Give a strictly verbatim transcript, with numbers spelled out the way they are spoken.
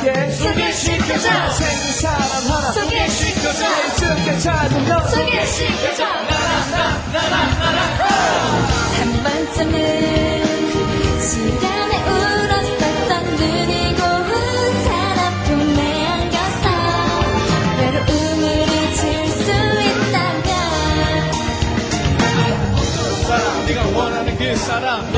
함께 소개시켜줘 생긴 사람 하나 소개시켜줘 이쯤에 찾은 너 소개시켜줘 나나나나나나 한 번쯤은 시간에 울었었던 눈이 고운 사람 품에 안겼어 외로움을 잊을 수 있다면 사람 네가 원하는 그 사람